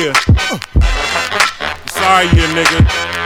Yeah. Sorry, you nigga.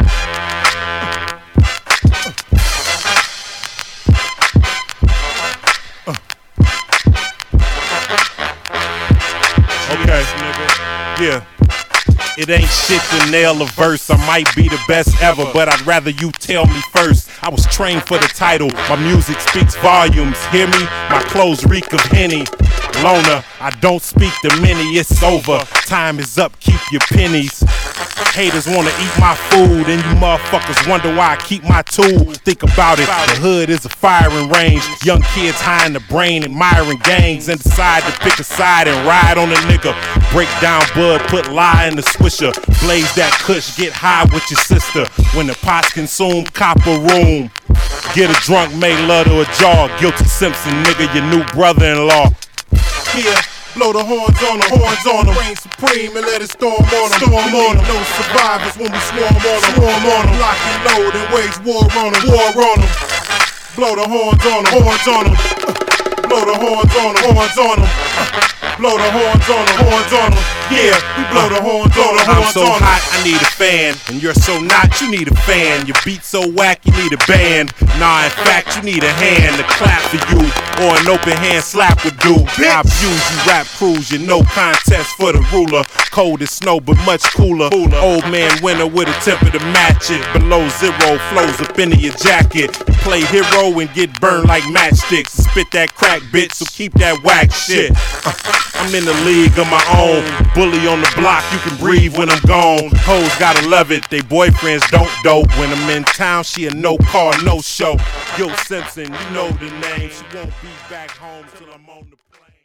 Okay, nigga. Yeah. It ain't shit to nail a verse. I might be the best ever, but I'd rather you tell me first. I was trained for the title. My music speaks volumes. Hear me? My clothes reek of Henny. Loner, I don't speak to many. It's over. Time is up. Keep your pennies. Haters wanna eat my food, and you motherfuckers wonder why I keep my tool. Think about it, the hood is a firing range. Young kids high in the brain, admiring gangs, and decide to pick a side and ride on a nigga. Break down bud, put lie in the swisher. Blaze that kush, get high with your sister. When the pots consume, cop a room. Get a drunk, make love to a jar. Guilty Simpson, nigga, your new brother-in-law. Yeah. Blow the horns on them, reign supreme and let it storm on them. No survivors when we swarm on them. Lock and load and wage war on them. Blow the horns on them, blow the horns on them. Blow the horns on them. Yeah, we blow the horns on them. I'm so hot, I need a fan. And you're so not, you need a fan. Your beat so whack, you need a band. Nah, in fact, you need a hand to clap for you. Or an open hand slap would do. I abuse you rap crews, you no contest for the ruler. Cold as snow, but much cooler. Old man winter with a temper to match it. Below zero flows up into your jacket. You play hero and get burned like matchsticks. Spit that crack, bitch, so keep that whack shit. I'm in the league of my own. Bully on the block, you can breathe when I'm gone. Hoes gotta love it, they boyfriends don't dope. When I'm in town, she a no call, no show. Yo Simpson, you know the name. She won't be back home till I'm on the plane.